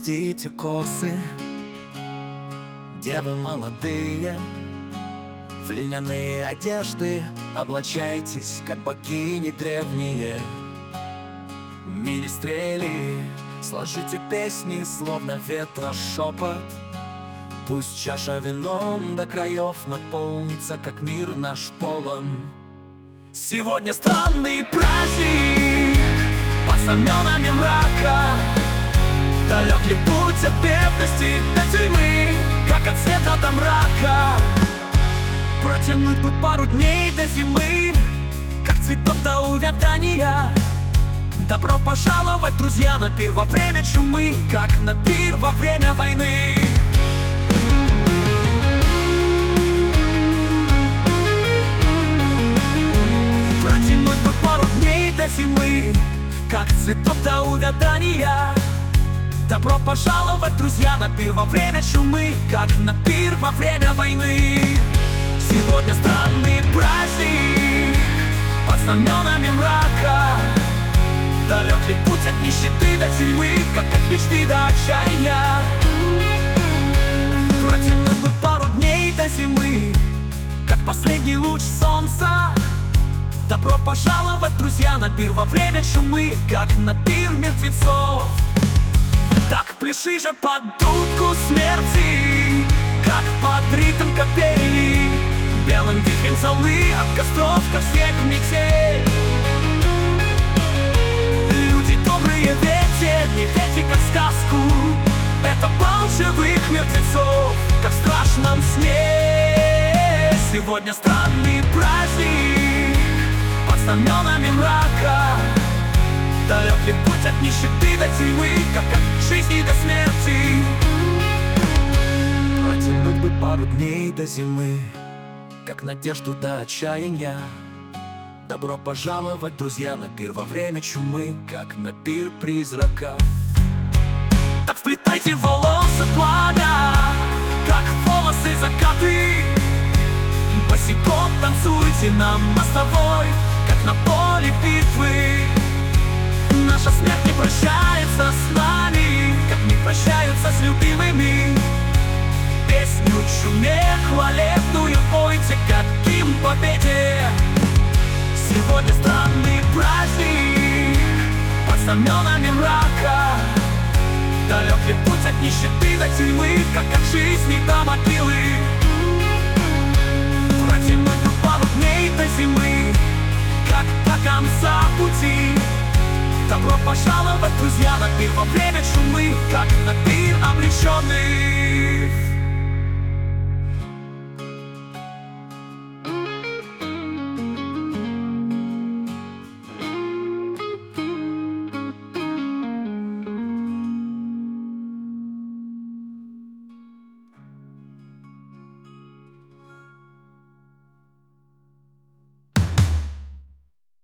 Распустите косы, девы молодые, в льняные одежды облачайтесь, как богини древние. Министрели, сложите песни, словно ветра шепот. Пусть чаша вином до краев наполнится, как мир наш полон. Сегодня странный праздник под знаменами мрака. Далек ли путь от бедности до тюрьмы, как от света до мрака? Протянуть бы пару дней до зимы, как цветов до увядания. Добро пожаловать, друзья, на пир во время чумы, как на пир во время войны. Протянуть бы пару дней до зимы, как цветов до увядания. Добро пожаловать, друзья, на пир во время чумы, как на пир во время войны. Сегодня странный праздник под знаменами мрака. Далек ли путь от нищеты до тюрьмы, как от мечты до отчаяния? Протянуть бы пару дней до зимы, как последний луч солнца. Добро пожаловать, друзья, на пир во время чумы, как на пир мертвецов. Так пляши же под дудку смерти, как под ритм капели. Белым вихрем золы от костров, как снег в метель. Люди добрые, не верьте как сказку. Это бал живых мертвецов, как в страшном сне. Сегодня странный праздник под знаменами мрака. Далек ли путь от нищеты до тюрьмы, как от жизни до смерти? Протянуть бы пару дней до зимы, как надежду до отчаяния. Добро пожаловать, друзья, на пир во время чумы, как на пир призрака. Так вплетайте в волосы пламя, как в волосы закаты. Босиком танцуйте на мостовой, как на поле битвы. Наша смерть не прощается с нами, как не прощаются с любимыми. Песню чуме хвалебную пойте, как гимн победе. Сегодня странный праздник под знаменами мрака. Далек ли путь от нищеты до тюрьмы, как от жизни до могилы? Протянуть бы пару дней до зимы, как до конца пути. Добро пожаловать, друзья, на пир во время чумы, как на пир обреченных.